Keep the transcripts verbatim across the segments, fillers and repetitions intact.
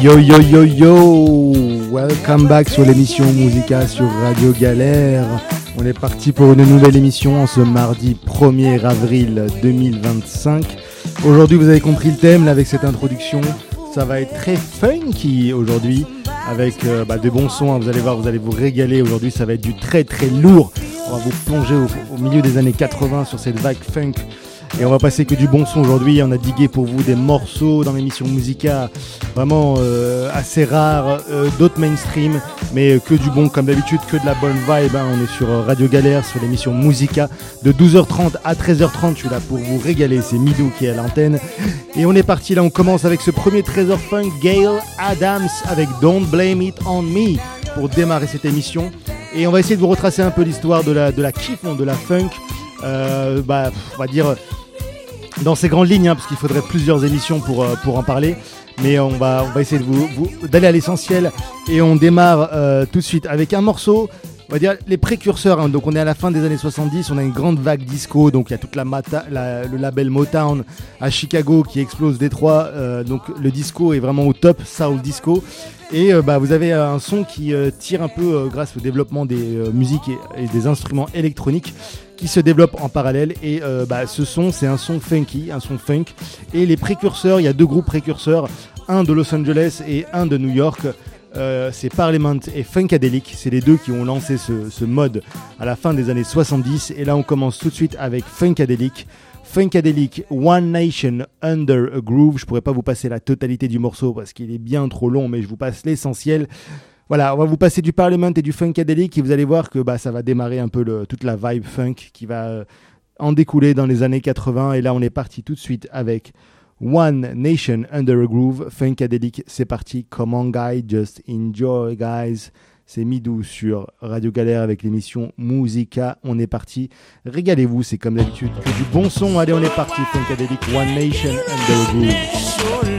Yo yo yo yo, welcome back sur l'émission Musica sur Radio Galère. On est parti pour une nouvelle émission en ce mardi premier avril deux mille vingt-cinq. Aujourd'hui vous avez compris le thème là, avec cette introduction, ça va être très funky aujourd'hui avec euh, bah, des bons sons, hein. Vous allez voir, vous allez vous régaler aujourd'hui, ça va être du très très lourd. On va vous plonger au, au milieu des années quatre-vingts sur cette vague funk. Et on va passer que du bon son aujourd'hui. On a digué pour vous des morceaux dans l'émission Musica vraiment euh, assez rares, euh, d'autres mainstream, mais que du bon comme d'habitude, que de la bonne vibe, hein. On est sur Radio Galère, sur l'émission Musica de douze heures trente à treize heures trente. Je suis là pour vous régaler, c'est Midou qui est à l'antenne. Et on est parti là, on commence avec ce premier trésor funk, Gail Adams avec Don't Blame It On Me pour démarrer cette émission. Et on va essayer de vous retracer un peu l'histoire de la, de la kiff, de la funk. Euh, bah, on va dire dans ces grandes lignes, hein, parce qu'il faudrait plusieurs émissions pour, euh, pour en parler, mais on va, on va essayer de vous, vous, d'aller à l'essentiel et on démarre euh, tout de suite avec un morceau, on va dire les précurseurs, hein. Donc on est à la fin des années soixante-dix, on a une grande vague disco, donc il y a toute la, mata, la le label Motown à Chicago qui explose Détroit, euh, donc le disco est vraiment au top, soul disco. Et euh, bah, vous avez un son qui euh, tire un peu euh, grâce au développement des euh, musiques et, et des instruments électroniques qui se développent en parallèle. Et euh, bah, ce son, c'est un son funky, un son funk. Et les précurseurs, il y a deux groupes précurseurs, un de Los Angeles et un de New York. Euh, c'est Parliament et Funkadelic. C'est les deux qui ont lancé ce, ce mode à la fin des années soixante-dix. Et là, on commence tout de suite avec Funkadelic. Funkadelic, One Nation Under a Groove. Je pourrais pas vous passer la totalité du morceau parce qu'il est bien trop long, mais je vous passe l'essentiel. Voilà, on va vous passer du Parliament et du Funkadelic et vous allez voir que bah, ça va démarrer un peu le, toute la vibe funk qui va euh, en découler dans les années quatre-vingts. Et là, on est parti tout de suite avec One Nation Under a Groove, Funkadelic. C'est parti, come on guys, just enjoy guys. C'est Midou sur Radio Galère avec l'émission Musica. On est parti. Régalez-vous, c'est comme d'habitude que du bon son. Allez, on est parti. Funkadelic, One Nation Under a Groove.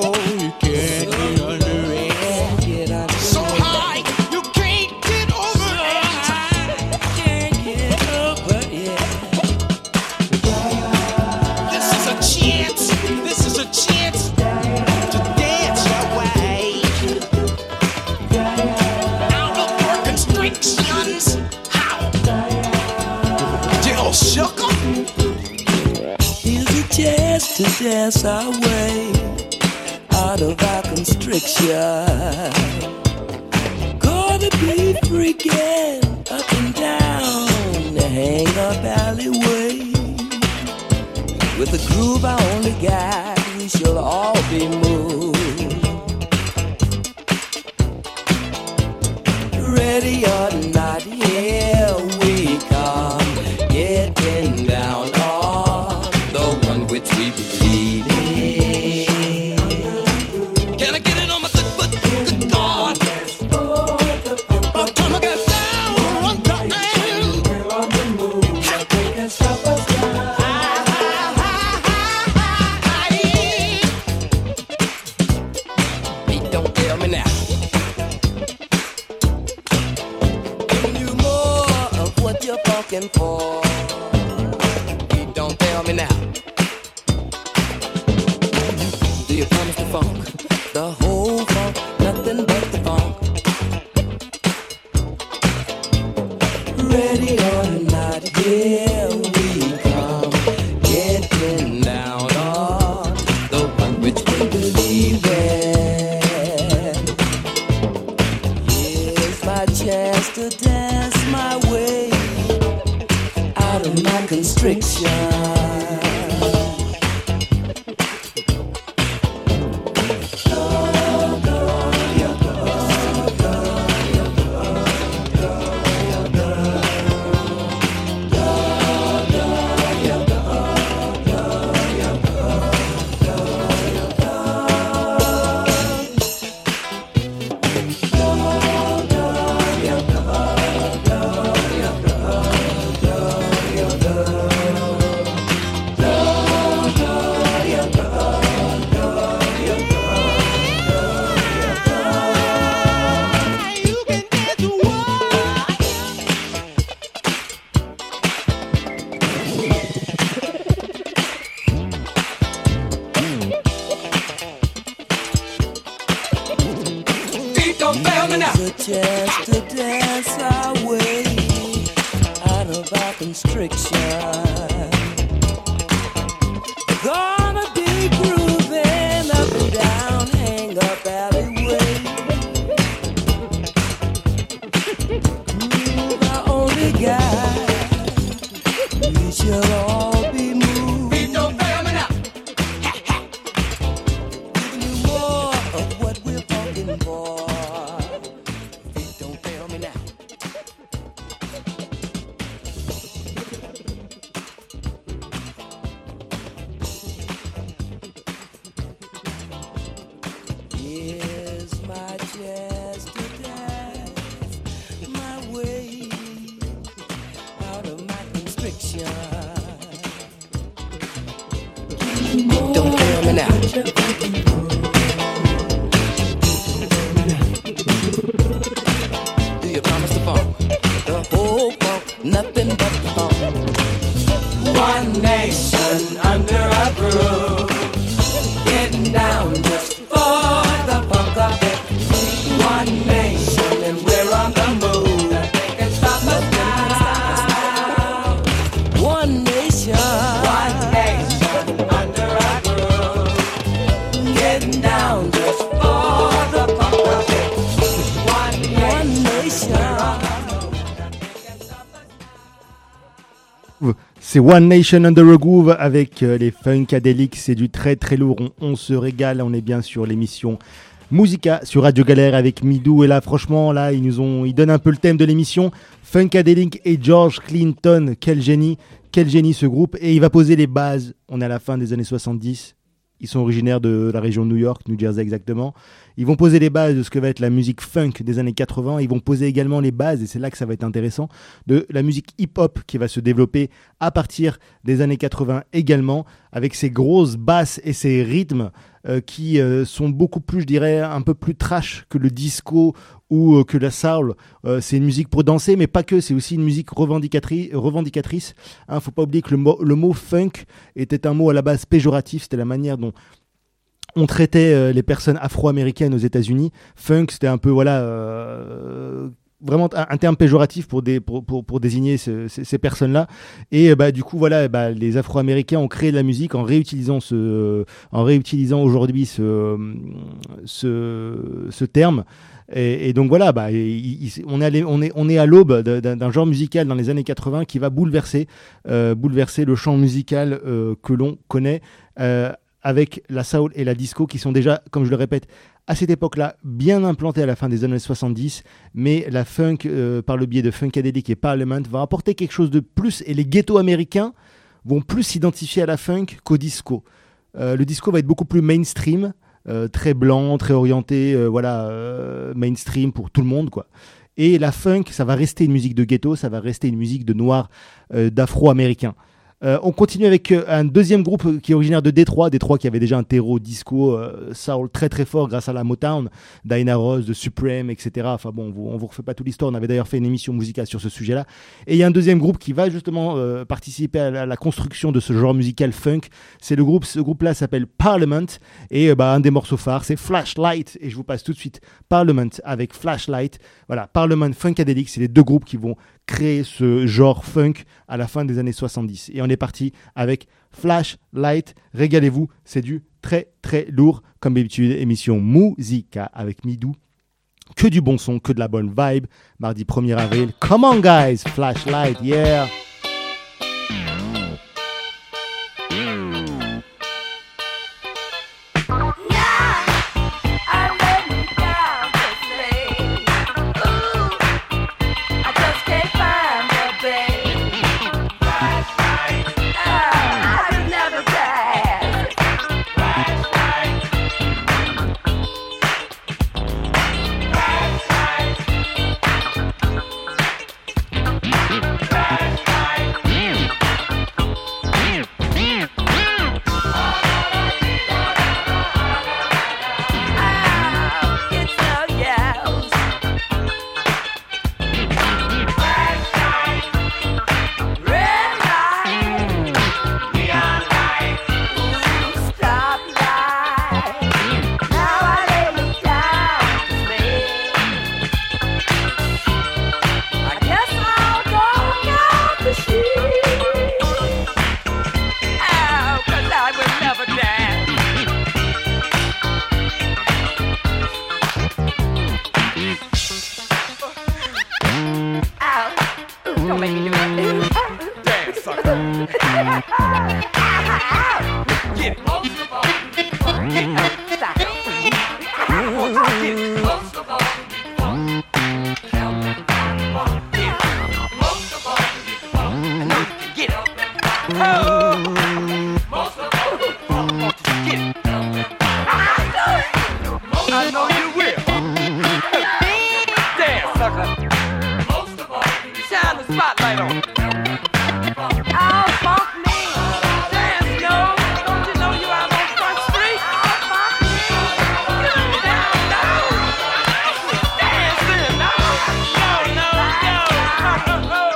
To dance our way out of our constriction. Gonna be freaking up and down the hang-up alleyway. With a groove I only got, we shall all be moved. Ready or not, here we come, getting down on the one which we believe in. Can I get it on my good foot? Good God. By the time I get down one time, we're on the move. They can stop us now. Hey, don't tell me now. Giving you more of what you're fucking for. Hey, don't tell me now. You promise the funk, the whole funk, nothing but the funk. Ready or not, here we come, getting down on the one which we believe in. Here's my chance to dance my way out of my constriction. don't fail me now. Here's a chance to dance our way out of our constriction. Gonna be grooving up and down, hang up alleyway. Groove our only guide. We shall all be moved. Beat don't fail me now. Giving you more of what we're talking for. Beat don't fail me now. Here's my chance to dance my way out of my constriction. Don't fail me now. Do you promise to funk? The whole funk, nothing but the funk. One nation under a groove, getting down just for the funk of it. One nation and we're on the move. They can stop us now. One nation, One nation under a groove, getting down just for the funk of it. One one nation. nation. C'est One Nation Under a Groove avec euh, les Funkadelics, c'est du très très lourd, on, on se régale, on est bien sur l'émission Musica sur Radio Galère avec Midou et là franchement là ils nous ont, ils donnent un peu le thème de l'émission, Funkadelic et George Clinton, quel génie, quel génie ce groupe et il va poser les bases, on est à la fin des années soixante-dix, ils sont originaires de la région de New York, New Jersey exactement, ils vont poser les bases de ce que va être la musique funk des années quatre-vingts, ils vont poser également les bases, et c'est là que ça va être intéressant, de la musique hip-hop qui va se développer à partir des années quatre-vingts également, avec ces grosses basses et ces rythmes euh, qui euh, sont beaucoup plus, je dirais, un peu plus trash que le disco ou euh, que la soul. Euh, c'est une musique pour danser, mais pas que, c'est aussi une musique revendicatrice. revendicatrice. Hein, faut pas oublier que le mot, le mot funk était un mot à la base péjoratif, c'était la manière dont on traitait euh, les personnes afro-américaines aux États-Unis. Funk, c'était un peu, voilà, euh, vraiment un, un terme péjoratif pour, des, pour, pour, pour désigner ce, ces, ces personnes-là. Et euh, bah, du coup, voilà, bah, les Afro-Américains ont créé de la musique en réutilisant, ce, euh, en réutilisant aujourd'hui ce, ce, ce terme. Et, et donc voilà, bah, il, il, on, est allé, on, est, on est à l'aube d'un, d'un genre musical dans les années quatre-vingts qui va bouleverser, euh, bouleverser le champ musical euh, que l'on connaît. Euh, avec la soul et la disco qui sont déjà, comme je le répète, à cette époque-là, bien implantées à la fin des années soixante-dix, mais la funk, euh, par le biais de Funkadelic et Parliament, va apporter quelque chose de plus, et les ghettos américains vont plus s'identifier à la funk qu'au disco. Euh, le disco va être beaucoup plus mainstream, euh, très blanc, très orienté, euh, voilà, euh, mainstream pour tout le monde, quoi. Et la funk, ça va rester une musique de ghetto, ça va rester une musique de noirs, euh, d'afro-américains. Euh, on continue avec euh, un deuxième groupe qui est originaire de Détroit, Détroit qui avait déjà un terreau disco, euh, soul très très fort grâce à la Motown, Diana Ross, The Supreme, et cetera. Enfin bon, on vous, on vous refait pas toute l'histoire, on avait d'ailleurs fait une émission musicale sur ce sujet-là. Et il y a un deuxième groupe qui va justement euh, participer à la, à la construction de ce genre musical funk. C'est le groupe, ce groupe-là s'appelle Parliament, et euh, bah, un des morceaux phares, c'est Flashlight, et je vous passe tout de suite Parliament avec Flashlight. Voilà, Parliament, Funkadelic, c'est les deux groupes qui vont créer ce genre funk à la fin des années soixante-dix. Et on est parti avec Flashlight. Régalez-vous, c'est du très très lourd. Comme d'habitude, émission Musica avec Midou. Que du bon son, que de la bonne vibe. Mardi premier avril. Come on guys, Flashlight, yeah. Flashlight. Don't make me do that. Damn, sucker. Get it. Most of all, get it. Stop it. One time, get it. Most of all, count it. Get it. Most of all, I know you can get it. Oh, most of all, get it. I know you will. Damn, sucker. Most of all, shine the spotlight on. Oh, funk me. Damn, Snow. Don't you know you out on Front Street? Oh, funk me. Get down, down. Dancing, no. No, no, no.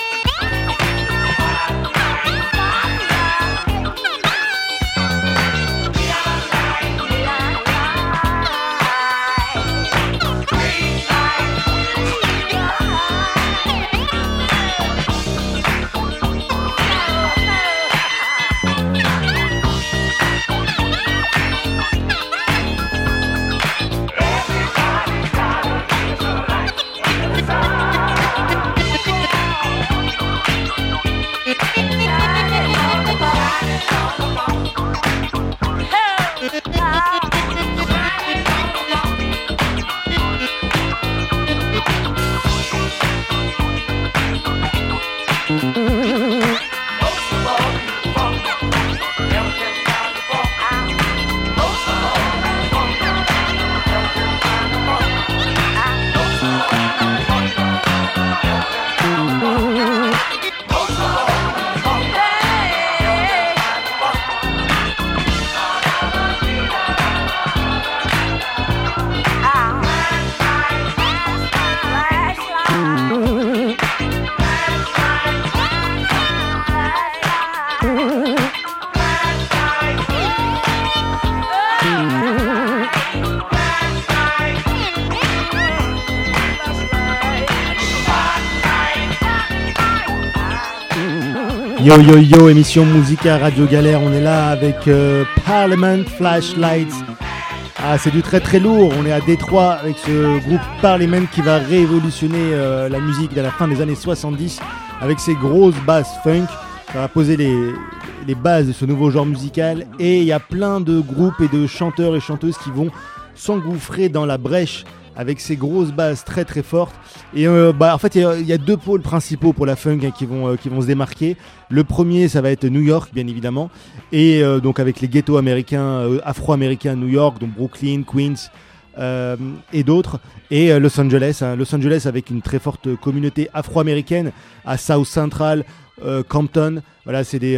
Yo yo yo, émission Musica Radio Galère, on est là avec euh, Parliament Flashlights. Ah, c'est du très très lourd, on est à Détroit avec ce groupe Parliament qui va révolutionner euh, la musique à la fin des années soixante-dix avec ses grosses basses funk. Ça va poser les, les bases de ce nouveau genre musical et il y a plein de groupes et de chanteurs et chanteuses qui vont s'engouffrer dans la brèche avec ces grosses basses très très fortes. Et euh, bah, en fait, il y, y a deux pôles principaux pour la funk hein, qui, vont, euh, qui vont se démarquer. Le premier, ça va être New York, bien évidemment. Et euh, donc avec les ghettos américains, euh, afro-américains à New York, donc Brooklyn, Queens euh, et d'autres. Et euh, Los Angeles, hein, Los Angeles avec une très forte communauté afro-américaine à South Central, euh, Compton. Voilà, c'est des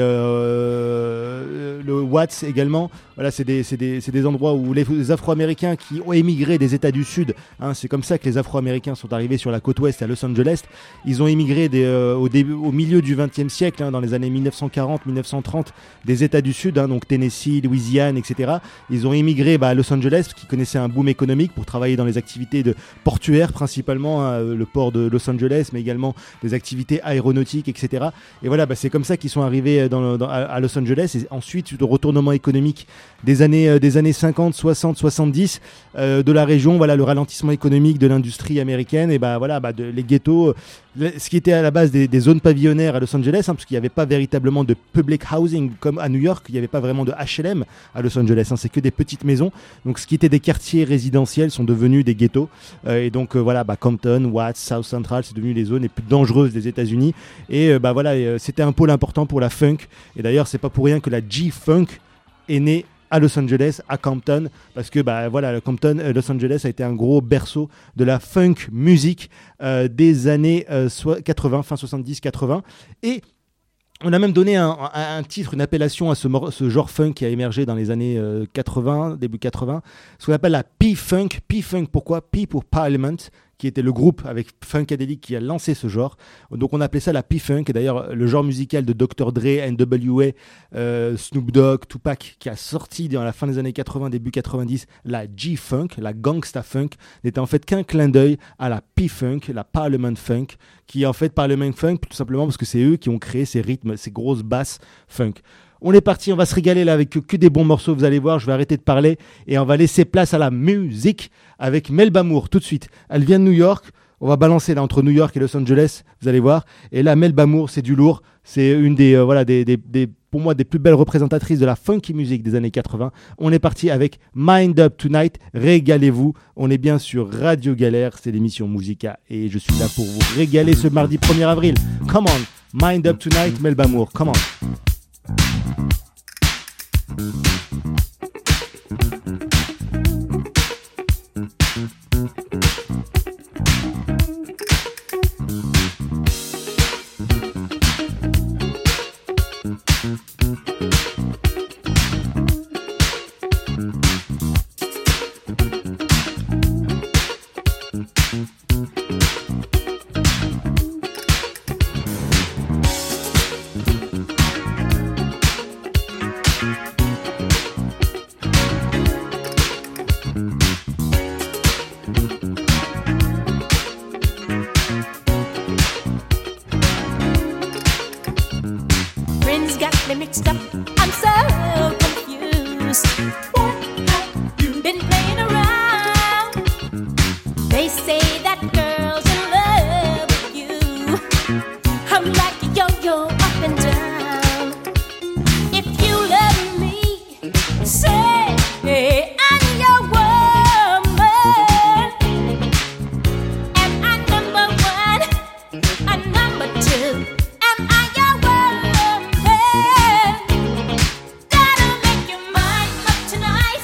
euh, le Watts également. Voilà, c'est des c'est des c'est des endroits où les, les Afro-Américains qui ont émigré des États du Sud. Hein, c'est comme ça que les Afro-Américains sont arrivés sur la côte ouest à Los Angeles. Ils ont émigré des, euh, au début, au milieu du vingtième siècle, hein, dans les années dix-neuf cent quarante à dix-neuf cent trente, des États du Sud, hein, donc Tennessee, Louisiane, et cetera. Ils ont émigré bah, à Los Angeles, parce qu'ils connaissaient un boom économique pour travailler dans les activités de portuaires principalement, hein, le port de Los Angeles, mais également des activités aéronautiques, et cetera. Et voilà, bah, c'est comme ça qu'ils sont arrivés dans, dans, à Los Angeles. Et ensuite, le retournement économique des années, euh, des années cinquante, soixante, soixante-dix euh, de la région, voilà, le ralentissement économique de l'industrie américaine, et bah, voilà, bah, de, les ghettos, euh, ce qui était à la base des, des zones pavillonnaires à Los Angeles, hein, parce qu'il n'y avait pas véritablement de public housing comme à New York, il n'y avait pas vraiment de H L M à Los Angeles, hein, c'est que des petites maisons. Donc ce qui était des quartiers résidentiels sont devenus des ghettos. Euh, et donc euh, voilà, bah, Compton, Watts, South Central, c'est devenu les zones les plus dangereuses des États-Unis. Et euh, bah, voilà, euh, c'était un pôle important pour la funk. Et d'ailleurs, c'est pas pour rien que la G-Funk est née à Los Angeles, à Compton, parce que bah voilà, Compton, euh, Los Angeles a été un gros berceau de la funk musique euh, des années euh, so- quatre-vingts, fin soixante-dix quatre-vingts. Et on a même donné un, un, un titre, une appellation à ce, mor- ce genre funk qui a émergé dans les années euh, quatre-vingts, début quatre-vingts, ce qu'on appelle la P-Funk. P-Funk, pourquoi ? P pour Parliament, qui était le groupe avec Funkadelic qui a lancé ce genre. Donc on appelait ça la P-Funk. Et d'ailleurs, le genre musical de docteur Dre, N W A, euh, Snoop Dogg, Tupac, qui a sorti dans la fin des années quatre-vingts, début quatre-vingt-dix, la G-Funk, la Gangsta Funk, n'était en fait qu'un clin d'œil à la P-Funk, la Parliament Funk, qui est en fait Parliament Funk tout simplement parce que c'est eux qui ont créé ces rythmes, ces grosses basses funk. On est parti, on va se régaler là avec que des bons morceaux, vous allez voir, je vais arrêter de parler et on va laisser place à la musique avec Melba Moore tout de suite. Elle vient de New York, on va balancer là entre New York et Los Angeles, vous allez voir. Et là, Melba Moore, c'est du lourd. C'est une des, euh, voilà, des, des, des, pour moi, des plus belles représentatrices de la funky music des années quatre-vingts. On est parti avec Mind Up Tonight. Régalez-vous. On est bien sur Radio Galère. C'est l'émission Musica. Et je suis là pour vous régaler ce mardi premier avril. Come on. Mind Up Tonight, Melba Moore. Come on. Friends got me mixed up. I'm so confused. What have you been playing around? They say that girls in love with you. I'm like a yo-yo up and down. If you love me, say I'm your woman. Am I number one? I'm number two. Am I your woman? Gotta make your mind up tonight.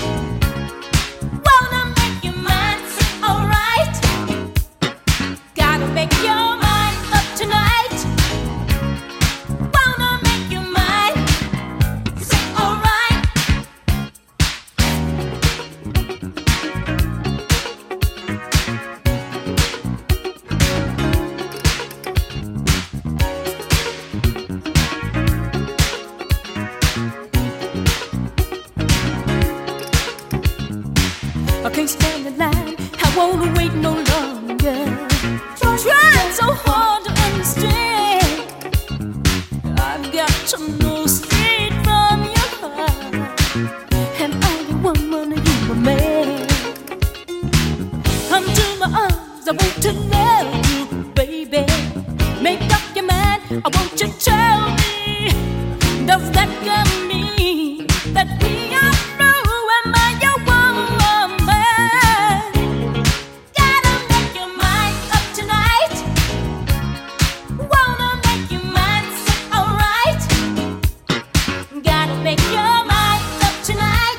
Wanna make your mind say alright. Gotta make your mind up tonight. Wanna make your mind say alright. I can't stand the line. I wanna wait no longer. Trying so hard to understand. I've got to know straight from your heart. And are you woman or you a man? Come to my arms, I want to love you, baby. Make up your mind, I want you to tell me. Does that girl mean that we are through? Am I your woman? Gotta make your mind up tonight. Wanna make your mind say alright. Gotta make your mind up tonight.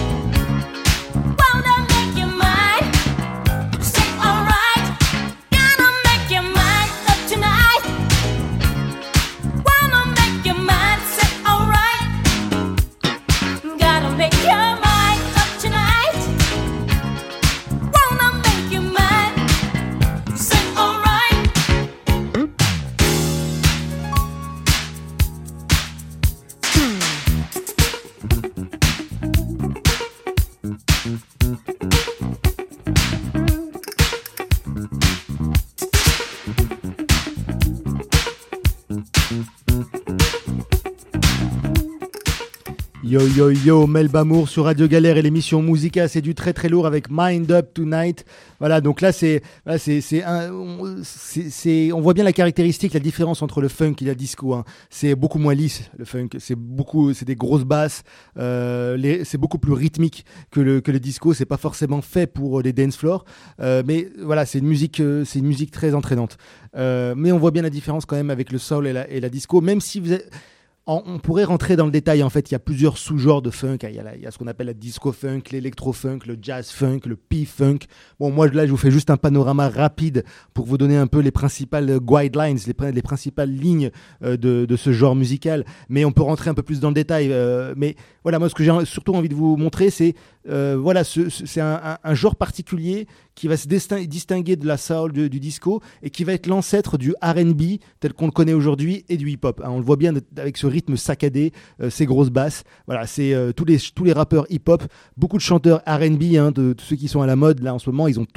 Wanna make your mind say alright. Gotta make your mind up tonight. Wanna make your mind say alright. Gotta make your mind up tonight. Wanna make your mind say alright. Yo yo yo, Melba Moore sur Radio Galère et l'émission Musica, c'est du très très lourd avec Mind Up Tonight. Voilà, donc là c'est, voilà, c'est, c'est, un, on, c'est, c'est, on voit bien la caractéristique, la différence entre le funk et la disco. Hein. C'est beaucoup moins lisse le funk, c'est beaucoup, c'est des grosses basses, euh, les, c'est beaucoup plus rythmique que le que le disco. C'est pas forcément fait pour les dance floors, euh, mais voilà, c'est une musique, euh, c'est une musique très entraînante. Euh, mais on voit bien la différence quand même avec le soul et la, et la disco, même si vous êtes on pourrait rentrer dans le détail. En fait, il y a plusieurs sous-genres de funk. Il y a, la, il y a ce qu'on appelle la disco-funk, l'électro-funk, le jazz-funk, le P-funk. Bon, moi, là, je vous fais juste un panorama rapide pour vous donner un peu les principales guidelines, les, les principales lignes euh, de, de ce genre musical. Mais on peut rentrer un peu plus dans le détail. Euh, mais voilà, moi, ce que j'ai surtout envie de vous montrer, c'est euh, voilà, ce, ce, c'est un, un, un genre particulier qui va se distinguer, distinguer de la soul, du, du disco, et qui va être l'ancêtre du R and B tel qu'on le connaît aujourd'hui et du hip-hop. Hein, on le voit bien avec ce rythme saccadé, euh, ces grosses basses. Voilà, c'est euh, tous les tous les rappeurs hip-hop, beaucoup de chanteurs R and B, hein, de, de ceux qui sont à la mode là en ce moment, ils ont tous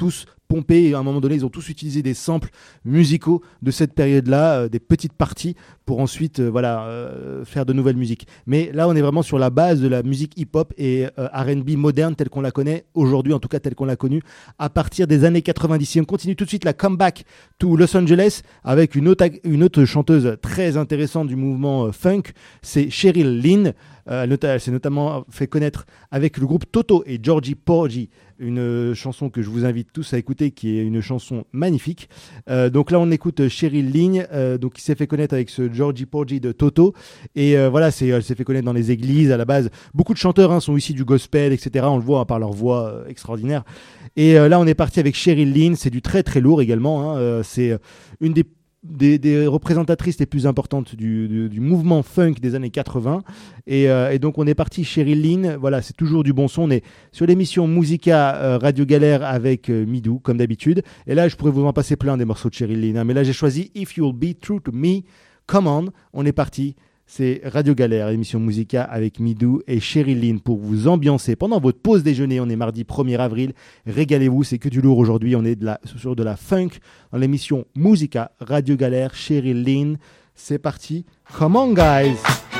pompé et à un moment donné ils ont tous utilisé des samples musicaux de cette période-là, euh, des petites parties pour ensuite euh, voilà, euh, faire de nouvelles musiques. Mais là on est vraiment sur la base de la musique hip-hop et euh, R and B moderne telle qu'on la connaît aujourd'hui, en tout cas telle qu'on l'a connue à partir des années quatre-vingt-dix. Et on continue tout de suite la comeback to Los Angeles avec une autre, une autre chanteuse très intéressante du mouvement euh, funk, c'est Cheryl Lynn. Euh, elle, nota- elle s'est notamment fait connaître avec le groupe Toto et Georgie Porgy, une euh, chanson que je vous invite tous à écouter, qui est une chanson magnifique. Euh, donc là, on écoute Cheryl Lynn, euh, donc qui s'est fait connaître avec ce Georgie Porgy de Toto. Et euh, voilà, c'est, elle s'est fait connaître dans les églises à la base. Beaucoup de chanteurs hein, sont issus du gospel, et cetera. On le voit hein, par leur voix euh, extraordinaire. Et euh, là, on est parti avec Cheryl Lynn. C'est du très très lourd également. Hein. Euh, c'est une des Des, des représentatrices les plus importantes du, du, du mouvement funk des années quatre-vingts et, euh, et donc on est parti Cheryl Lynn, voilà c'est toujours du bon son, on est sur l'émission Musica euh, Radio Galère avec euh, Midou comme d'habitude et là je pourrais vous en passer plein des morceaux de Cheryl Lynn hein, mais là j'ai choisi If You'll Be True to Me, Come On, on est parti. C'est Radio Galère, émission Musica avec Midou et Cheryl Lynn pour vous ambiancer pendant votre pause déjeuner. On est mardi premier avril. Régalez-vous, c'est que du lourd aujourd'hui. On est de la, sur de la funk dans l'émission Musica Radio Galère. Cheryl Lynn, c'est parti. Come on, guys!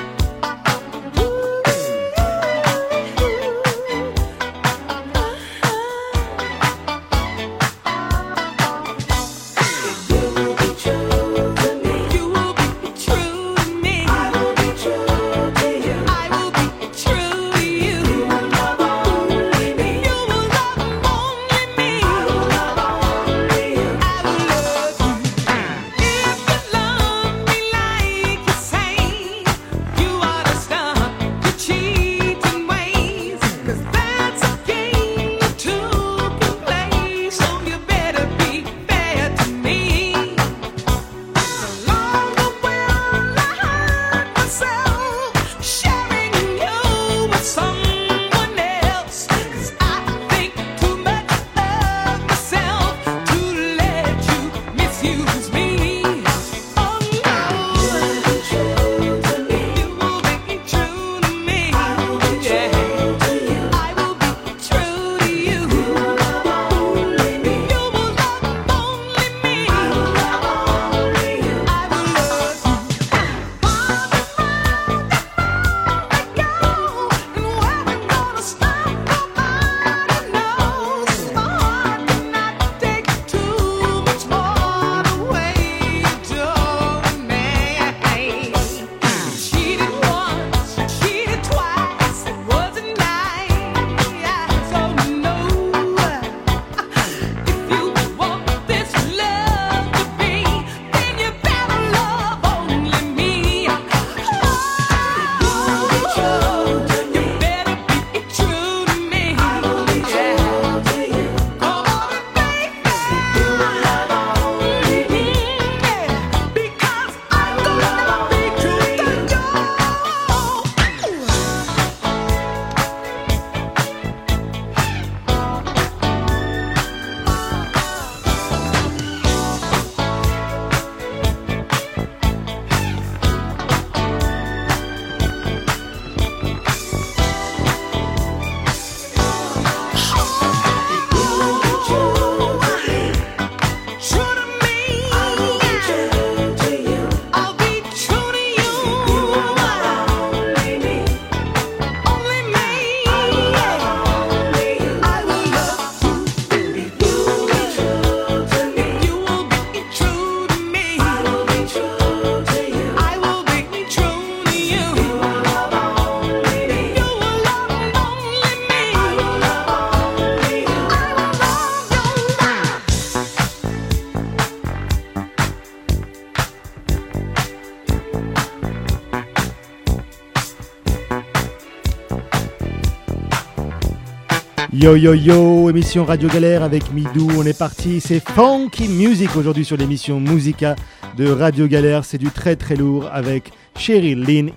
Yo yo yo, émission Radio Galère avec Midou, on est parti, c'est Funky Music aujourd'hui sur l'émission Musica de Radio Galère, c'est du très très lourd avec Cheryl Lynn,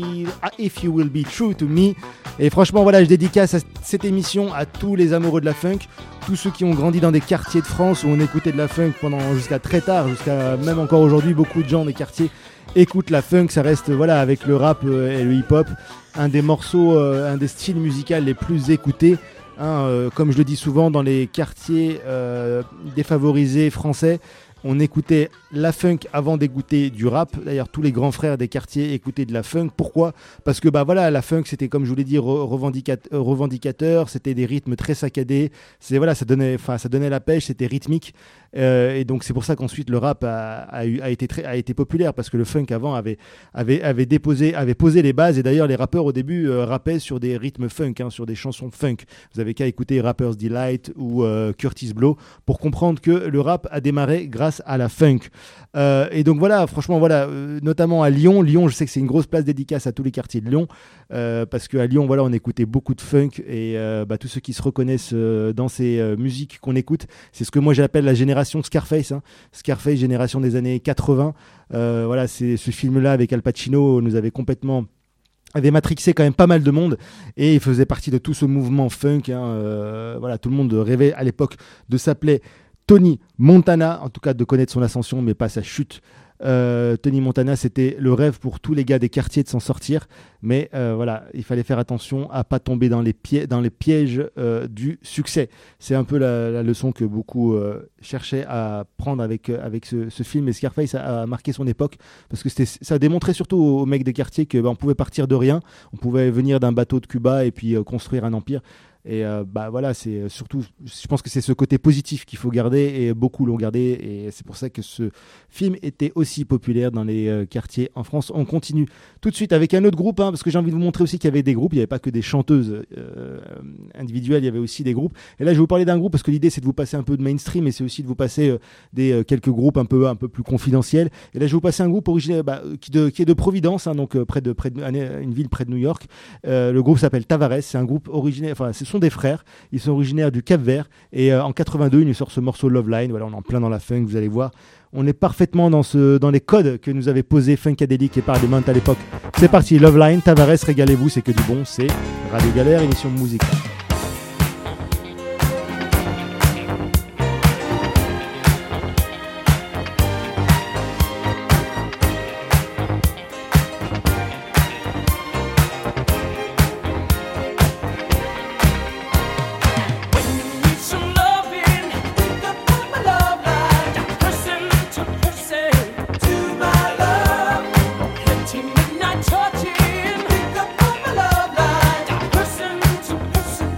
If You Will Be True to Me. Et franchement voilà, je dédicace cette émission à tous les amoureux de la funk, tous ceux qui ont grandi dans des quartiers de France où on écoutait de la funk pendant jusqu'à très tard, jusqu'à même encore aujourd'hui, beaucoup de gens des quartiers écoutent la funk, ça reste voilà avec le rap et le hip-hop, un des morceaux, euh, un des styles musicaux les plus écoutés. Hein, euh, comme je le dis souvent, dans les quartiers euh, défavorisés français, on écoutait la funk avant d'écouter du rap. D'ailleurs, tous les grands frères des quartiers écoutaient de la funk. Pourquoi ? Parce que bah voilà, la funk, c'était comme je vous l'ai dit, re- revendicat- euh, revendicateur. C'était des rythmes très saccadés. C'est voilà, ça donnait, enfin, ça donnait la pêche. C'était rythmique. Euh, et donc c'est pour ça qu'ensuite le rap a, a, eu, a été très, a été populaire parce que le funk avant avait, avait, avait déposé, avait posé les bases. Et d'ailleurs, les rappeurs au début euh, rappaient sur des rythmes funk, hein, sur des chansons funk. Vous avez qu'à écouter Rapper's Delight ou euh, Curtis Blow pour comprendre que le rap a démarré grâce à la funk. Euh, et donc voilà, franchement, voilà, euh, notamment à Lyon. Lyon, je sais que c'est une grosse place dédicace à tous les quartiers de Lyon, euh, parce qu'à Lyon, voilà, on écoutait beaucoup de funk et euh, bah, tous ceux qui se reconnaissent euh, dans ces euh, musiques qu'on écoute, c'est ce que moi j'appelle la génération Scarface. Hein. Scarface, génération des années quatre-vingts. Euh, voilà, c'est ce film-là avec Al Pacino nous avait complètement avait matrixé quand même pas mal de monde et il faisait partie de tout ce mouvement funk. Hein. Euh, voilà, tout le monde rêvait à l'époque de s'appeler Tony Montana, en tout cas de connaître son ascension, mais pas sa chute. Euh, Tony Montana, c'était le rêve pour tous les gars des quartiers de s'en sortir. Mais euh, voilà, il fallait faire attention à pas tomber dans les, pièges, dans les pièges euh, du succès. C'est un peu la, la leçon que beaucoup euh, cherchaient à prendre avec, avec ce, ce film. Et Scarface a, a marqué son époque parce que c'était, ça a démontré surtout aux, aux mecs des quartiers qu'on bah, pouvait partir de rien. On pouvait venir d'un bateau de Cuba et puis euh, construire un empire. Et euh, bah voilà, c'est surtout, je pense que c'est ce côté positif qu'il faut garder et beaucoup l'ont gardé et c'est pour ça que ce film était aussi populaire dans les euh, quartiers en France. On continue tout de suite avec un autre groupe, hein, parce que j'ai envie de vous montrer aussi qu'il y avait des groupes, il n'y avait pas que des chanteuses euh, individuelles, il y avait aussi des groupes. Et là, je vais vous parler d'un groupe parce que l'idée c'est de vous passer un peu de mainstream et c'est aussi de vous passer euh, des euh, quelques groupes un peu un peu plus confidentiels. Et là, je vais vous passer un groupe originaire bah, qui, de, qui est de Providence, hein, donc euh, près de près de une ville près de New York. Euh, le groupe s'appelle Tavares. C'est un groupe originaire, enfin, ce sont des frères. Ils sont originaires du Cap-Vert et euh, en quatre-vingt-deux, ils nous sortent ce morceau Love Line. Voilà, on est en plein dans la funk, vous allez voir. On est parfaitement dans, ce, dans les codes que nous avait posé Funkadelic et Parliament à l'époque. C'est parti, Love Line, Tavares, régalez-vous, c'est que du bon, c'est Radio Galère, émission musicale. Touching, pick up on my love line, person to person.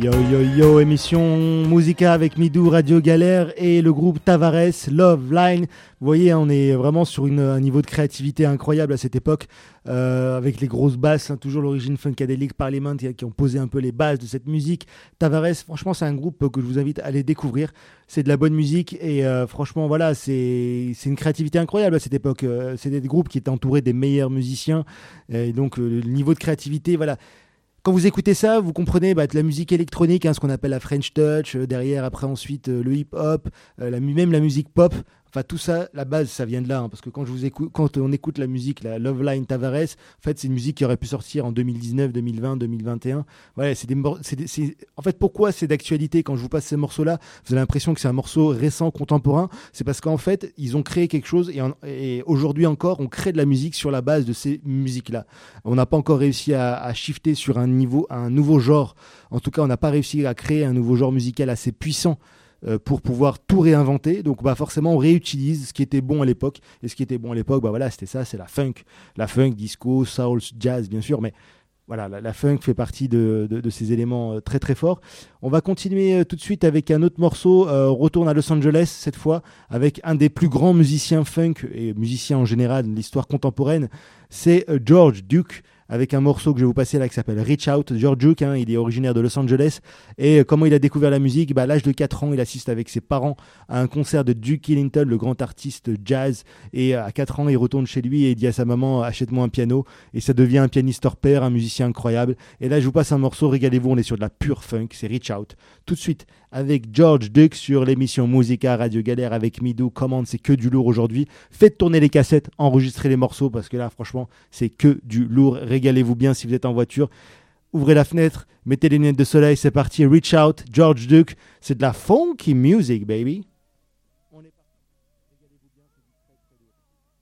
Yo yo yo, émission Musica avec Midou, Radio Galère et le groupe Tavares, Love Line. Vous voyez, hein, on est vraiment sur une, un niveau de créativité incroyable à cette époque, euh, avec les grosses basses, hein, toujours l'origine Funkadelic Parliament qui, qui ont posé un peu les bases de cette musique. Tavares, franchement, c'est un groupe que je vous invite à aller découvrir. C'est de la bonne musique et euh, franchement, voilà, c'est, c'est une créativité incroyable à cette époque. Euh, c'est des groupes qui étaient entourés des meilleurs musiciens et donc euh, le niveau de créativité, voilà. Quand vous écoutez ça, vous comprenez bah, de la musique électronique, hein, ce qu'on appelle la French Touch, euh, derrière, après, ensuite, euh, le hip-hop, euh, la, même la musique pop. Enfin, tout ça, la base, ça vient de là. Hein, parce que quand, je vous écoute, quand on écoute la musique, la Love Line Tavares, en fait, c'est une musique qui aurait pu sortir en deux mille dix-neuf, deux mille vingt, deux mille vingt et un. Voilà, c'est des, c'est des, c'est... En fait, pourquoi c'est d'actualité? Quand je vous passe ces morceaux-là, vous avez l'impression que c'est un morceau récent, contemporain. C'est parce qu'en fait, ils ont créé quelque chose et, en... et aujourd'hui encore, on crée de la musique sur la base de ces musiques-là. On n'a pas encore réussi à, à shifter sur un, niveau, un nouveau genre. En tout cas, on n'a pas réussi à créer un nouveau genre musical assez puissant pour pouvoir tout réinventer. Donc bah forcément on réutilise ce qui était bon à l'époque, et ce qui était bon à l'époque, bah voilà, c'était ça, c'est la funk, la funk, disco, soul, jazz bien sûr, mais voilà, la, la funk fait partie de, de, de ces éléments euh, très très forts. On va continuer euh, tout de suite avec un autre morceau, euh, on retourne à Los Angeles cette fois, avec un des plus grands musiciens funk, et musiciens en général de l'histoire contemporaine, c'est euh, George Duke, avec un morceau que je vais vous passer là qui s'appelle Reach Out. George Duke, hein, il est originaire de Los Angeles. Et euh, comment il a découvert la musique? Bah, à l'âge de quatre ans, il assiste avec ses parents à un concert de Duke Ellington, le grand artiste jazz. Et euh, à quatre ans, il retourne chez lui et il dit à sa maman, achète-moi un piano. Et ça devient un pianiste hors pair, un musicien incroyable. Et là, je vous passe un morceau, régalez-vous, on est sur de la pure funk, c'est Reach Out. Tout de suite, avec George Duke sur l'émission Musica Radio Galère avec Midou. Commande, c'est que du lourd aujourd'hui. Faites tourner les cassettes, enregistrez les morceaux parce que là, franchement, c'est que du lourd. Régalez-vous bien si vous êtes en voiture. Ouvrez la fenêtre, mettez les lunettes de soleil, c'est parti. Reach Out, George Duke. C'est de la funky music, baby. On est parti. Régalez-vous bien, c'est du très, très lourd.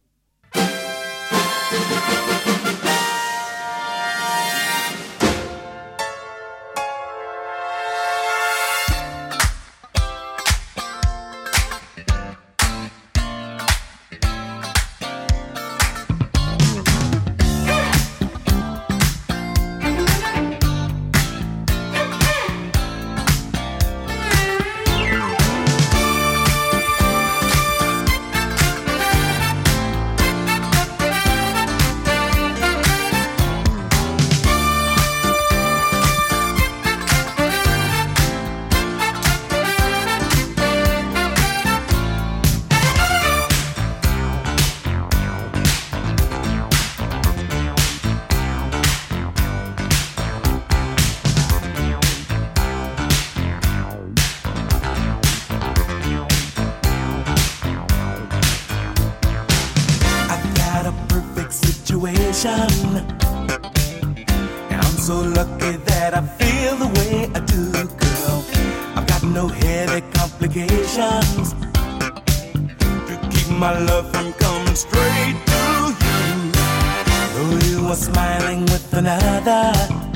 And I'm so lucky that I feel the way I do, girl. I've got no heavy complications to keep my love from coming straight to you. Though you are smiling with another,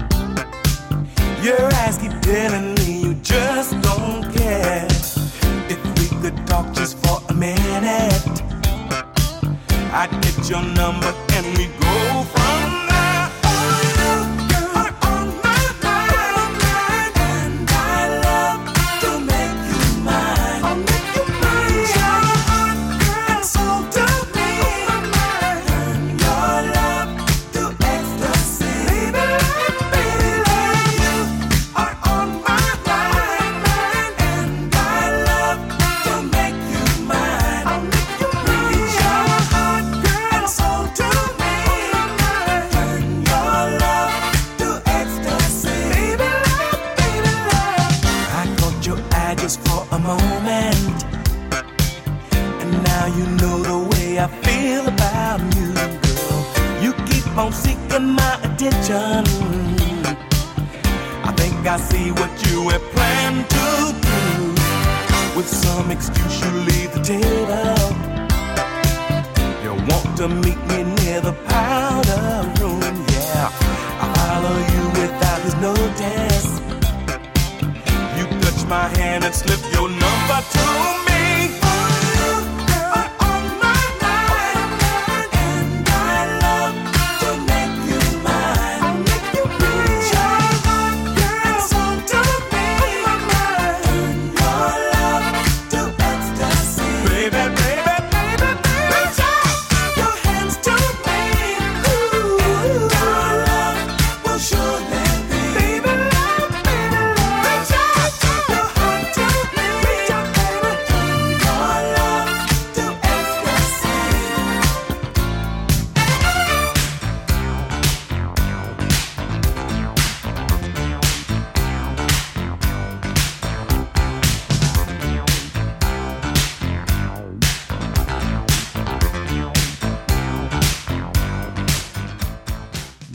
your eyes keep telling me you just don't care. If we could talk just for a minute, I'd get your number and we'd go from there. Oh, you, you're on my mind, and I love to make you mine. I'll make you mine. Your heart and soul to me, turn your love to ecstasy. Baby, baby, you are on my mind, and I love to make you mine. I'll make you mine. Your heart and soul to me, turn your love to ecstasy. Baby love, baby love. I caught your eye just for a moment, and now you know the way I feel about you, girl. You keep on seeking my attention. I think I see what you have planned to do. With some excuse you leave the table. You want to meet me near the powder room, yeah. I follow you without his notice. You touch my hand and slip your number to me. Oh, you are on my mind, and I love to make you mine. I'll make you mine. Your heart and soul to me,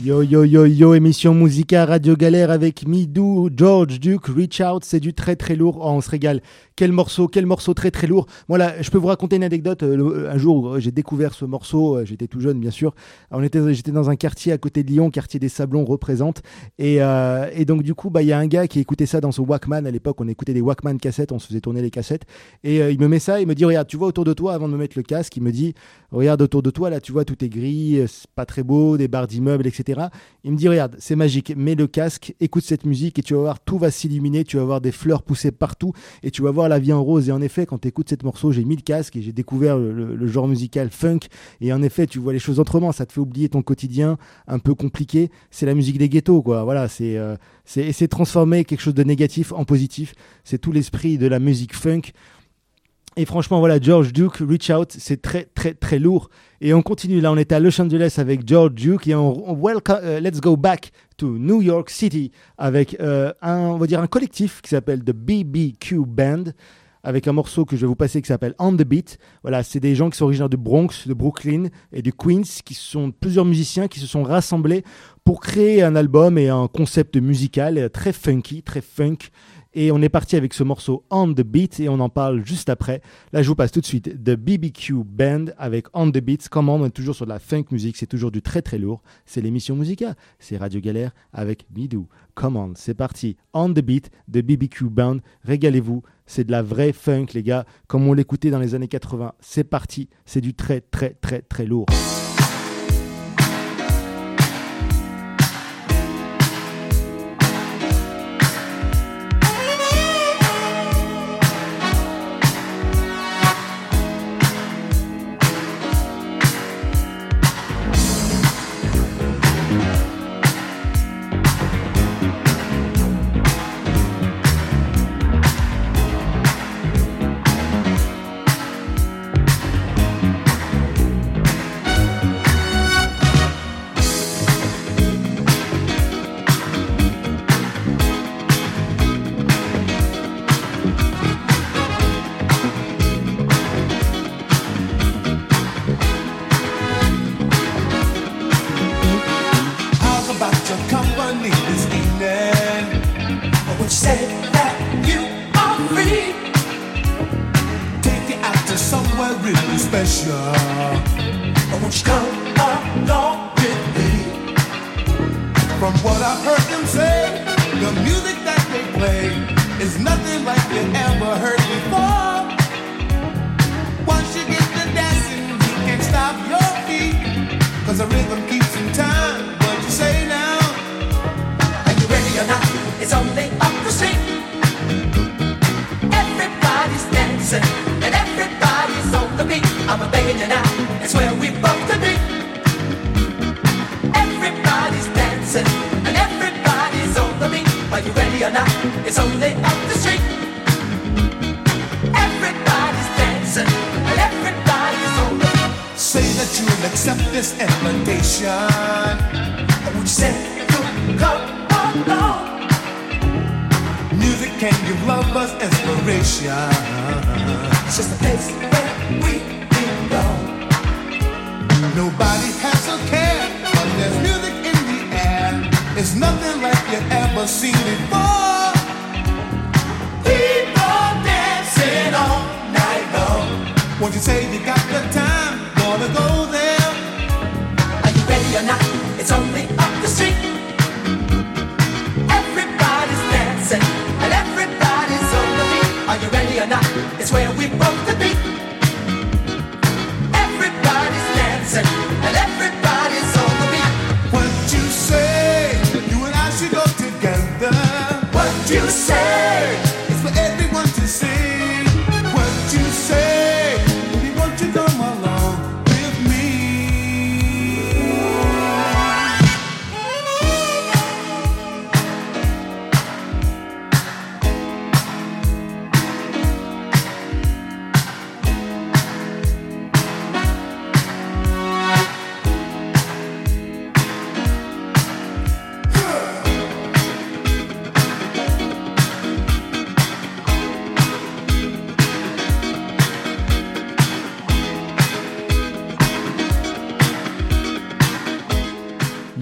Yo yo yo yo, émission Musica Radio Galère avec Midou, George Duke, Reach Out, c'est du très très lourd, oh, on se régale. Quel morceau, quel morceau très très lourd. Voilà, je peux vous raconter une anecdote. Euh, un jour, euh, j'ai découvert ce morceau, euh, j'étais tout jeune bien sûr. On était, j'étais dans un quartier à côté de Lyon, quartier des Sablons représente. Et, euh, et donc du coup, bah il y a un gars qui écoutait ça dans son Walkman. À l'époque, on écoutait des Walkman cassettes, on se faisait tourner les cassettes. Et euh, il me met ça, il me dit regarde, tu vois autour de toi, avant de me mettre le casque, il me dit regarde autour de toi, là tu vois tout est gris, c'est pas très beau, des barres d'immeubles, et cetera. Il me dit regarde, c'est magique, mets le casque, écoute cette musique et tu vas voir, tout va s'illuminer, tu vas voir des fleurs pousser partout et tu vas voir la vie en rose. Et en effet, quand tu écoutes cette morceau, j'ai mis le casque et j'ai découvert le, le, le genre musical funk. Et en effet, tu vois les choses autrement, ça te fait oublier ton quotidien un peu compliqué. C'est la musique des ghettos, quoi. Voilà, c'est, euh, c'est, c'est transformer quelque chose de négatif en positif. C'est tout l'esprit de la musique funk. Et franchement, voilà, George Duke, Reach Out, c'est très, très, très lourd. Et on continue, là, on est à Los Angeles avec George Duke et on, on welcome, uh, let's go back to New York City avec euh, un, on va dire un collectif qui s'appelle The B B Q Band, avec un morceau que je vais vous passer qui s'appelle On The Beat. Voilà, c'est des gens qui sont originaires de Bronx, de Brooklyn et de Queens, qui sont plusieurs musiciens qui se sont rassemblés pour créer un album et un concept musical très funky, très funk. Et on est parti avec ce morceau On The Beat et on en parle juste après. Là, je vous passe tout de suite The B B Q Band avec On The Beat. Comment on est toujours sur de la funk music, c'est toujours du très très lourd. C'est l'émission Musica, c'est Radio Galère avec Midou. Come on, c'est parti. On The Beat, The B B Q Band. Régalez-vous, c'est de la vraie funk les gars, comme on l'écoutait dans les années quatre-vingts. C'est parti, c'est du très très très très lourd.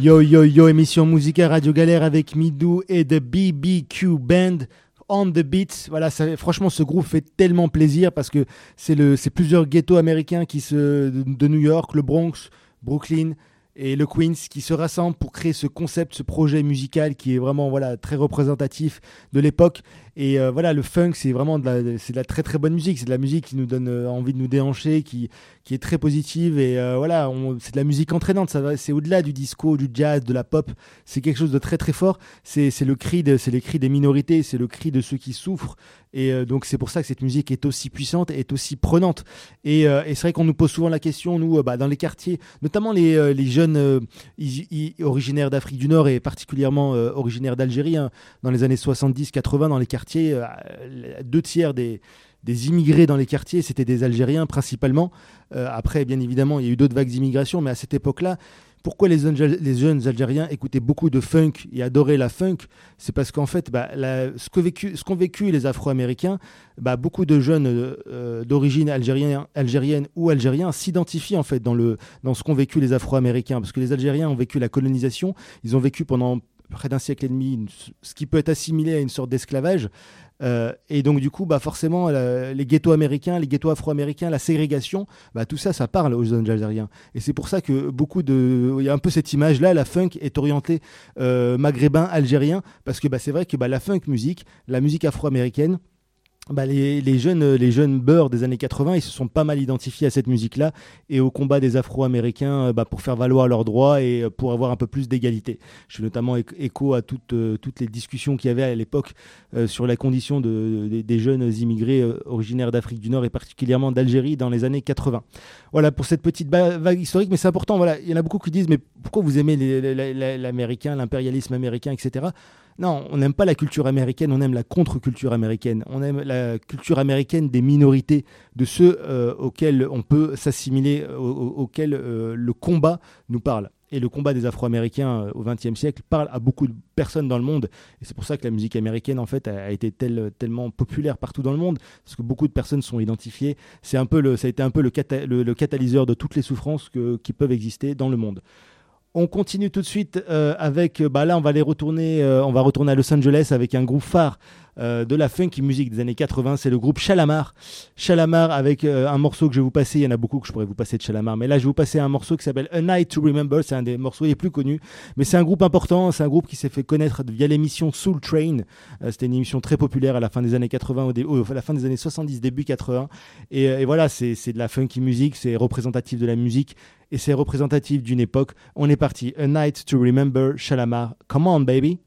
Yo yo yo, émission Musica Radio Galère avec Midou et The B B Q Band. On the Beat, voilà, ça, franchement ce groupe fait tellement plaisir parce que c'est, le, c'est plusieurs ghettos américains qui se, de, de New York, le Bronx, Brooklyn et le Queens qui se rassemblent pour créer ce concept, ce projet musical qui est vraiment voilà, très représentatif de l'époque. Et euh, voilà, le funk, c'est vraiment de la, c'est de la très très bonne musique. C'est de la musique qui nous donne euh, envie de nous déhancher, qui, qui est très positive. Et euh, voilà, on, c'est de la musique entraînante. Ça va, c'est au-delà du disco, du jazz, de la pop. C'est quelque chose de très très fort. C'est, c'est, le cri de, c'est les cris des minorités, c'est le cri de ceux qui souffrent. Et euh, donc c'est pour ça que cette musique est aussi puissante, est aussi prenante. Et, euh, et c'est vrai qu'on nous pose souvent la question, nous, euh, bah, dans les quartiers, notamment les, euh, les jeunes euh, y, y, originaires d'Afrique du Nord et particulièrement euh, originaires d'Algérie, hein, dans les années soixante-dix quatre-vingts, dans les quartiers, euh, deux tiers des, des immigrés dans les quartiers, c'était des Algériens principalement. Euh, après, bien évidemment, il y a eu d'autres vagues d'immigration, mais à cette époque-là, pourquoi les, les jeunes Algériens écoutaient beaucoup de funk et adoraient la funk? C'est parce qu'en fait, bah, la, ce, que vécu, ce qu'ont vécu les Afro-Américains, bah, beaucoup de jeunes euh, d'origine algérienne, algérienne ou algériens s'identifient en fait dans, le, dans ce qu'ont vécu les Afro-Américains. Parce que les Algériens ont vécu la colonisation, ils ont vécu pendant près d'un siècle et demi une, ce qui peut être assimilé à une sorte d'esclavage. Euh, et donc du coup bah forcément la, les ghettos américains, les ghettos afro-américains, la ségrégation, bah tout ça ça parle aux jeunes Algériens. Et c'est pour ça que beaucoup de, il y a un peu cette image là, la funk est orientée euh, maghrébin algérien, parce que bah c'est vrai que bah la funk musique, la musique afro-américaine, bah les, les jeunes les jeunes beurs des années quatre-vingts, ils se sont pas mal identifiés à cette musique-là et au combat des Afro-Américains bah, pour faire valoir leurs droits et pour avoir un peu plus d'égalité. Je fais notamment écho à toutes, euh, toutes les discussions qu'il y avait à l'époque euh, sur la condition de, de, des jeunes immigrés euh, originaires d'Afrique du Nord et particulièrement d'Algérie dans les années quatre-vingts. Voilà pour cette petite vague historique, mais c'est important. Voilà, il y en a beaucoup qui disent mais pourquoi vous aimez les, les, les, l'américain, l'impérialisme américain, et cetera. Non, on n'aime pas la culture américaine, on aime la contre-culture américaine. On aime la culture américaine des minorités, de ceux euh, auxquels on peut s'assimiler, au, au, auxquels euh, le combat nous parle. Et le combat des Afro-Américains euh, au vingtième siècle parle à beaucoup de personnes dans le monde. Et c'est pour ça que la musique américaine, en fait, a, a été tel, tellement populaire partout dans le monde, parce que beaucoup de personnes sont identifiées. C'est un peu le, ça a été un peu le, cata, le, le catalyseur de toutes les souffrances que, qui peuvent exister dans le monde. On continue tout de suite euh, avec, bah là on va aller retourner, euh, on va retourner à Los Angeles avec un groupe phare euh, de la funky musique des années quatre-vingts, c'est le groupe Shalamar. Shalamar avec euh, un morceau que je vais vous passer, il y en a beaucoup que je pourrais vous passer de Shalamar, mais là je vais vous passer un morceau qui s'appelle A Night to Remember, c'est un des morceaux les plus connus, mais c'est un groupe important, c'est un groupe qui s'est fait connaître via l'émission Soul Train, euh, c'était une émission très populaire à la fin des années quatre-vingts, au dé- oh, à la fin des années soixante-dix, début quatre-vingts, et, et voilà, c'est, c'est de la funky musique, c'est représentatif de la musique, et c'est représentatif d'une époque. On est parti. A Night to Remember, Shalamar. Come on, baby.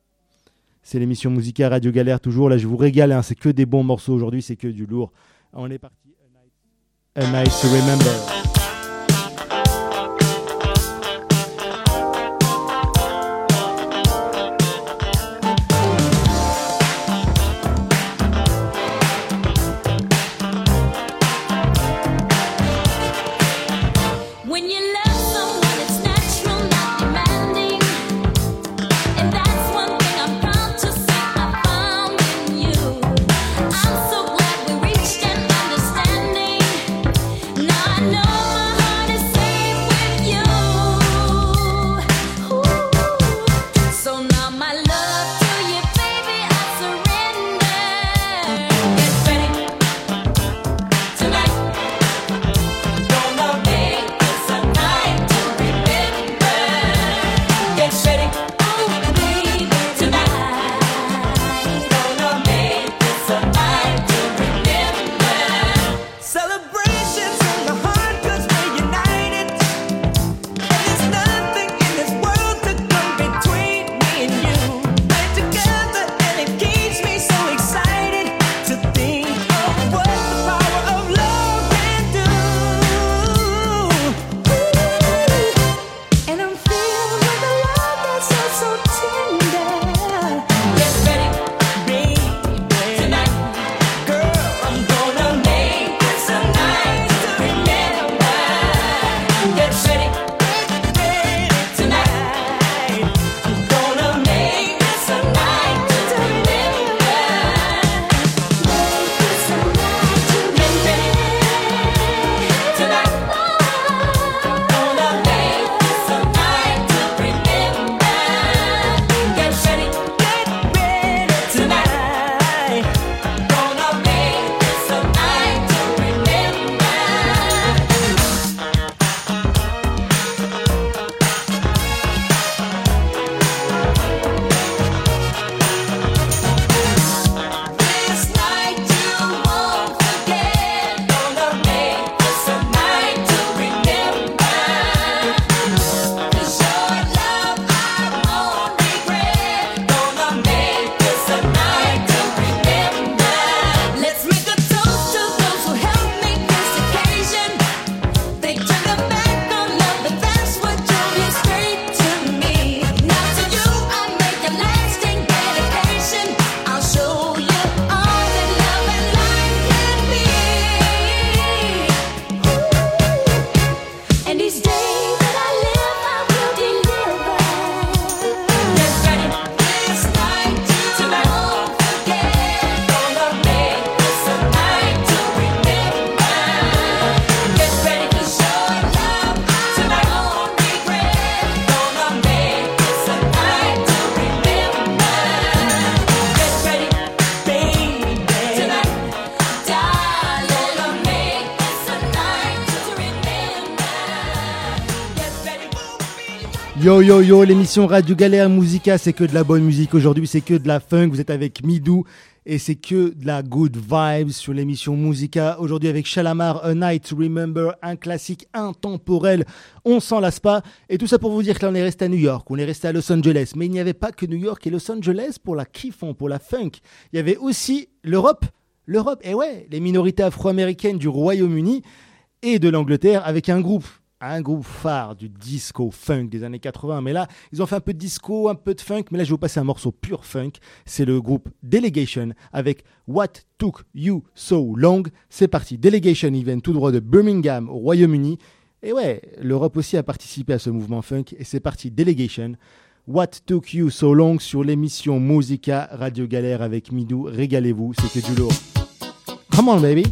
C'est l'émission Musica Radio Galère, toujours. Là, je vous régale. Hein. C'est que des bons morceaux aujourd'hui. C'est que du lourd. On est parti. A Night, A night to Remember. I know Yo yo yo, l'émission Radio Galère Musica, c'est que de la bonne musique aujourd'hui, c'est que de la funk, vous êtes avec Midou et c'est que de la good vibes sur l'émission Musica. Aujourd'hui avec Shalamar, A Night to Remember, un classique intemporel, on s'en lasse pas. Et tout ça pour vous dire que là on est resté à New York, on est resté à Los Angeles, mais il n'y avait pas que New York et Los Angeles pour la kiffon, pour la funk. Il y avait aussi l'Europe, l'Europe, et ouais, les minorités afro-américaines du Royaume-Uni et de l'Angleterre avec un groupe. Un groupe phare du disco funk des années quatre-vingts, mais là ils ont fait un peu de disco, un peu de funk, mais là je vais vous passer un morceau pur funk. C'est le groupe Delegation avec What Took You So Long. C'est parti, Delegation, ils viennent tout droit de Birmingham au Royaume-Uni, et ouais, l'Europe aussi a participé à ce mouvement funk, et c'est parti, Delegation, What Took You So Long sur l'émission Musica Radio Galère avec Midou. Régalez-vous, c'est que du lourd. Come on baby.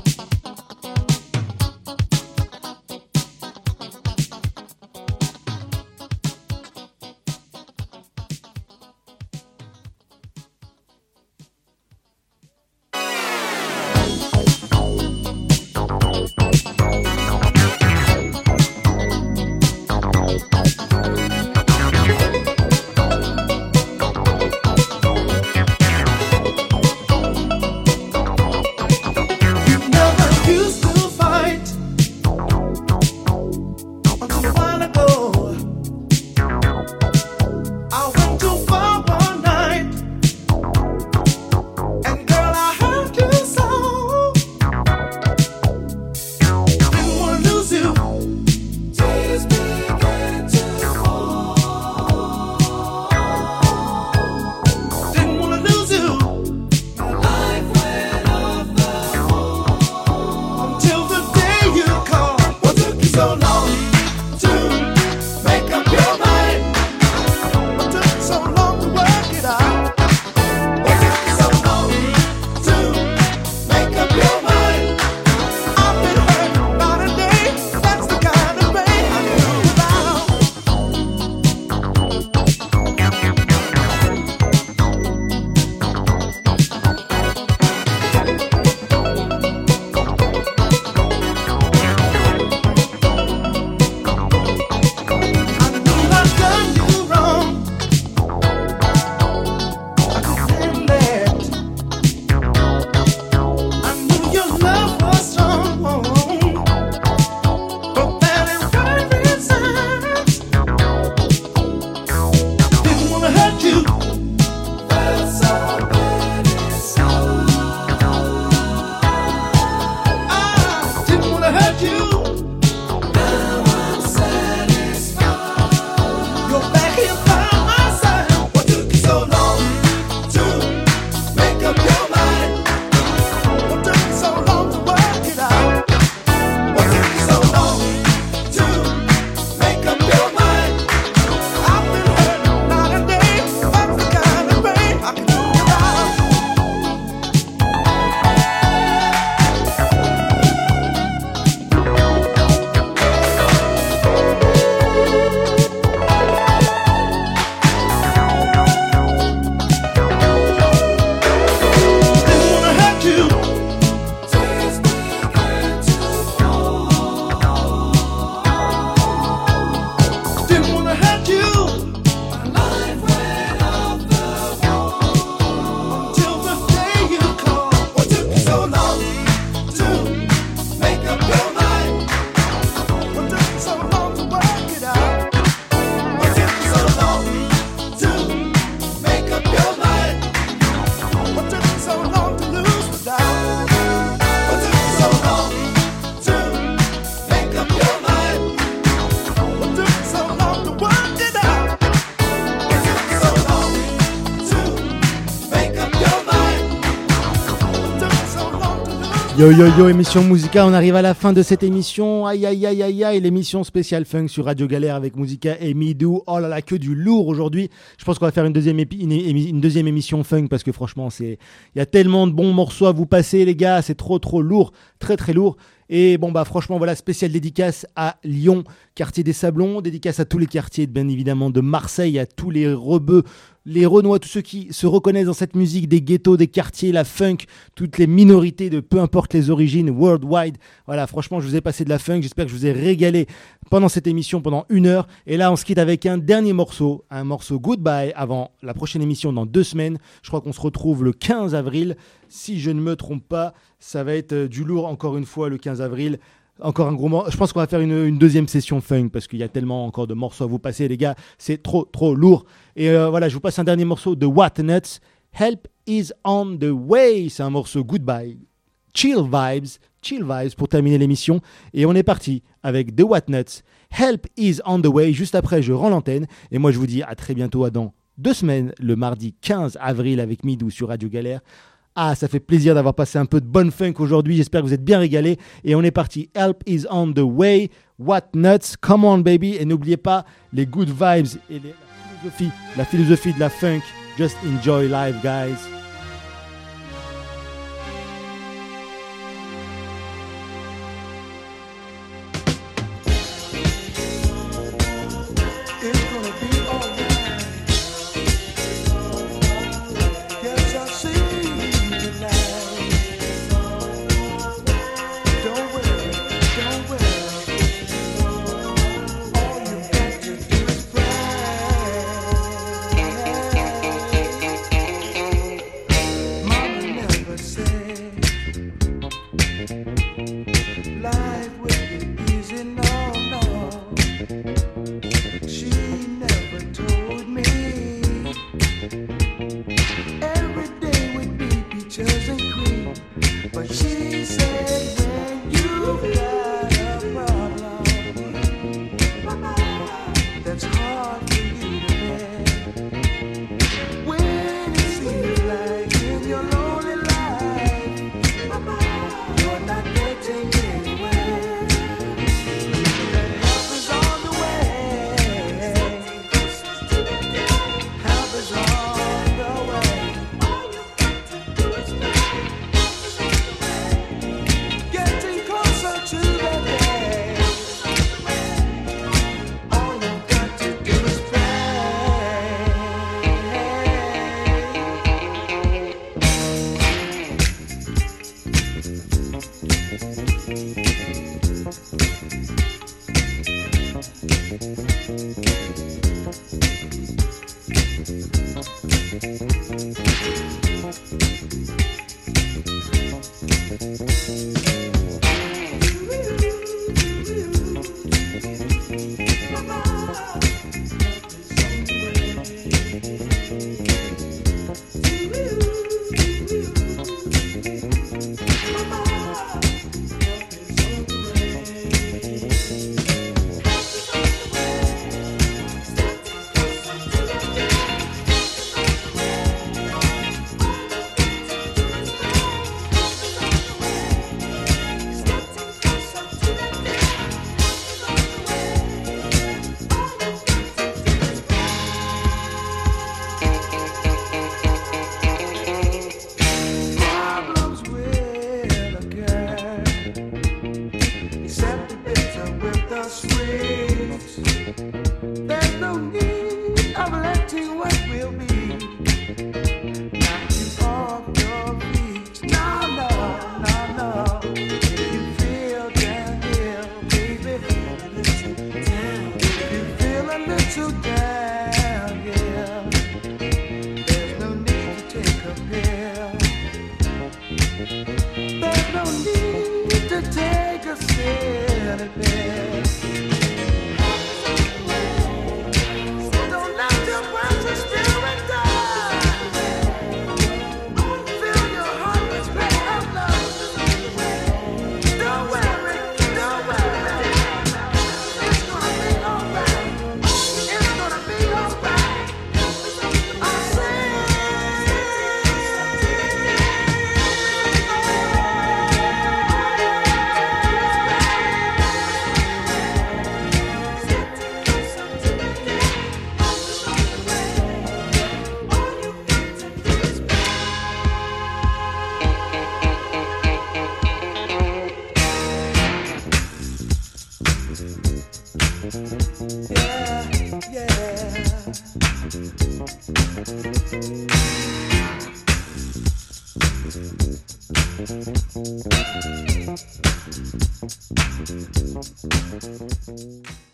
Yo yo yo, émission Musica, on arrive à la fin de cette émission. Aïe aïe aïe aïe aïe, l'émission spéciale funk sur Radio Galère avec Musica et Midou. Oh là là, que du lourd aujourd'hui. Je pense qu'on va faire une deuxième, épi- une, émi- une deuxième émission funk parce que franchement, c'est, il y a tellement de bons morceaux à vous passer les gars, c'est trop trop lourd, très très lourd. Et bon, bah franchement, voilà, spéciale dédicace à Lyon, quartier des Sablons, dédicace à tous les quartiers, bien évidemment, de Marseille, à tous les rebeux, les Renois, tous ceux qui se reconnaissent dans cette musique, des ghettos, des quartiers, la funk, toutes les minorités de peu importe les origines, worldwide. Voilà, franchement, je vous ai passé de la funk, j'espère que je vous ai régalé pendant cette émission, pendant une heure. Et là, on se quitte avec un dernier morceau, un morceau Goodbye, avant la prochaine émission dans deux semaines. Je crois qu'on se retrouve le quinze avril. Si je ne me trompe pas, ça va être du lourd encore une fois le quinze avril. Encore un gros morceau. Je pense qu'on va faire une, une deuxième session funk parce qu'il y a tellement encore de morceaux à vous passer, les gars. C'est trop, trop lourd. Et euh, voilà, je vous passe un dernier morceau de Whatnuts. Help is on the way. C'est un morceau Goodbye. Chill vibes. Chill vibes pour terminer l'émission. Et on est parti avec The Whatnuts. Help is on the way. Juste après, je rends l'antenne. Et moi, je vous dis à très bientôt, à dans deux semaines, le mardi quinze avril avec Midou sur Radio Galère. Ah, ça fait plaisir d'avoir passé un peu de bonne funk aujourd'hui. J'espère que vous êtes bien régalés. Et on est parti. Help is on the way. Whatnuts. Come on, baby. Et n'oubliez pas les good vibes et les, la philosophie, la philosophie de la funk. Just enjoy life, guys. To take a sit at bed. Yeah, yeah.